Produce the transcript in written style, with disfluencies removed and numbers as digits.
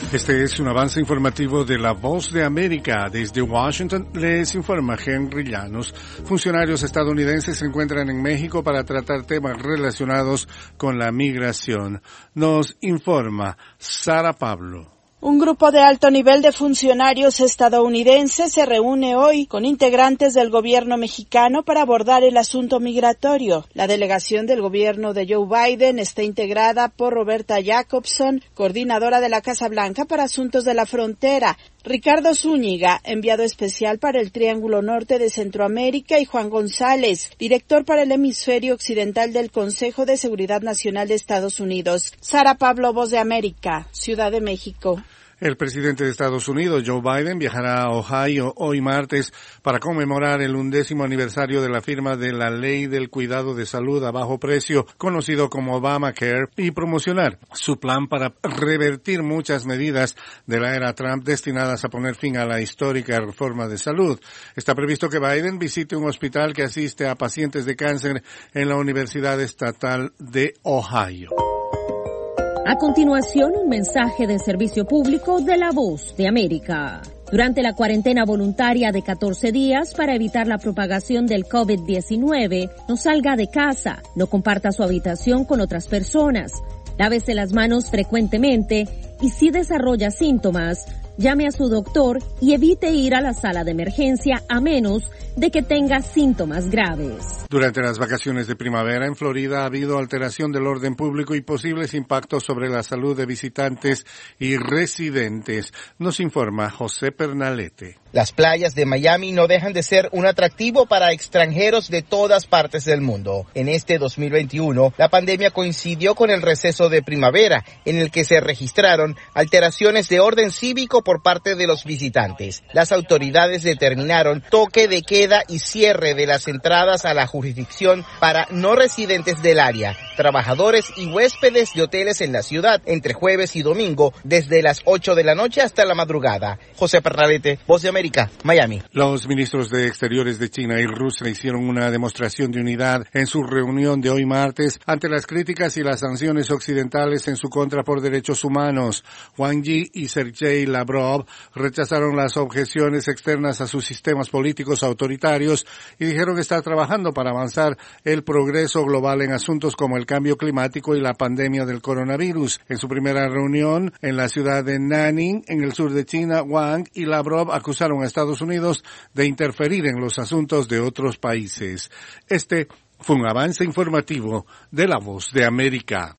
Este es un avance informativo de La Voz de América. Desde Washington les informa Henry Llanos. Funcionarios estadounidenses se encuentran en México para tratar temas relacionados con la migración. Nos informa Sara Pablo. Un grupo de alto nivel de funcionarios estadounidenses se reúne hoy con integrantes del gobierno mexicano para abordar el asunto migratorio. La delegación del gobierno de Joe Biden está integrada por Roberta Jacobson, coordinadora de la Casa Blanca para Asuntos de la Frontera, Ricardo Zúñiga, enviado especial para el Triángulo Norte de Centroamérica, y Juan González, director para el hemisferio occidental del Consejo de Seguridad Nacional de Estados Unidos. Sara Pablo, Voz de América, Ciudad de México. El presidente de Estados Unidos, Joe Biden, viajará a Ohio hoy martes para conmemorar el 1º aniversario de la firma de la Ley del Cuidado de Salud a Bajo Precio, conocido como Obamacare, y promocionar su plan para revertir muchas medidas de la era Trump destinadas a poner fin a la histórica reforma de salud. Está previsto que Biden visite un hospital que asiste a pacientes de cáncer en la Universidad Estatal de Ohio. A continuación, un mensaje de servicio público de La Voz de América. Durante la cuarentena voluntaria de 14 días para evitar la propagación del COVID-19, no salga de casa, no comparta su habitación con otras personas, lávese las manos frecuentemente y si desarrolla síntomas, llame a su doctor y evite ir a la sala de emergencia a menos de que tenga síntomas graves. Durante las vacaciones de primavera en Florida ha habido alteración del orden público y posibles impactos sobre la salud de visitantes y residentes. Nos informa José Pernalete. Las playas de Miami no dejan de ser un atractivo para extranjeros de todas partes del mundo. En este 2021, la pandemia coincidió con el receso de primavera, en el que se registraron alteraciones de orden cívico por parte de los visitantes. Las autoridades determinaron toque de queda y cierre de las entradas a la jurisdicción para no residentes del área, trabajadores y huéspedes de hoteles en la ciudad entre jueves y domingo desde las 8 de la noche hasta la madrugada. José Pernalete, Voz de América, Miami. Los ministros de Exteriores de China y Rusia hicieron una demostración de unidad en su reunión de hoy martes ante las críticas y las sanciones occidentales en su contra por derechos humanos. Wang Yi y Sergei Lavrov rechazaron las objeciones externas a sus sistemas políticos autoritarios y dijeron estar trabajando para avanzar el progreso global en asuntos como el cambio climático y la pandemia del coronavirus. En su primera reunión en la ciudad de Nanning, en el sur de China, Wang y Lavrov acusaron a Estados Unidos de interferir en los asuntos de otros países. Este fue un avance informativo de La Voz de América.